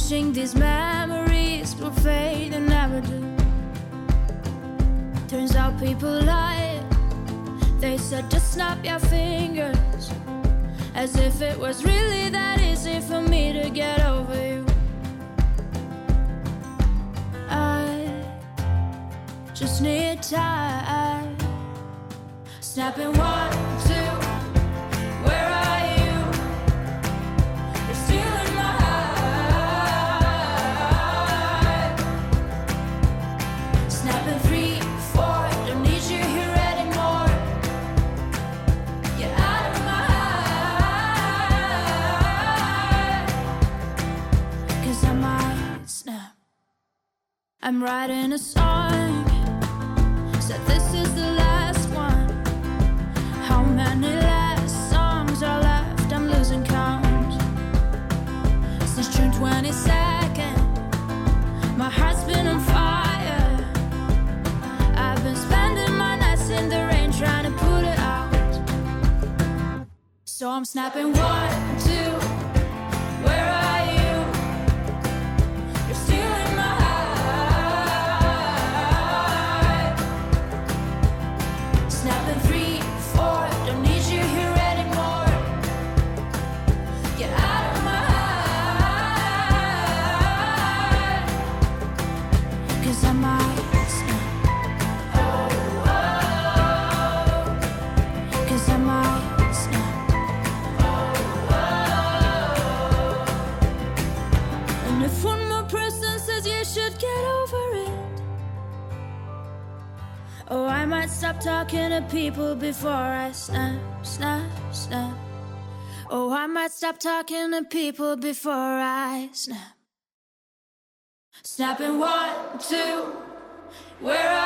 Wishing these memories will fade and never do. Turns out people lie. They said just snap your fingers, as if it was really that easy for me to get over you. I just need time. Snapping 1, 2, where are you? You're stealing my heart. Snapping 3, 4, don't need you here anymore. Get out of my heart. 'Cause I might snap. I'm writing a song, said this is the last one. How many last songs are left? I'm losing count. Since June 22nd, my heart's been on fire. I've been spending my nights in the rain trying to put it out. So I'm snapping 1, 2, where are you? You're stealing my heart. Snapping 3, 4, don't need you here anymore. Get out of my heart. 'Cause I might snap. Oh, oh. 'Cause I might snap. Oh, oh. And if one more person says you should get over it, oh, I might stop talking to people before I snap, snap, snap. Oh, I might stop talking to people before I snap. Snapping 1, 2, where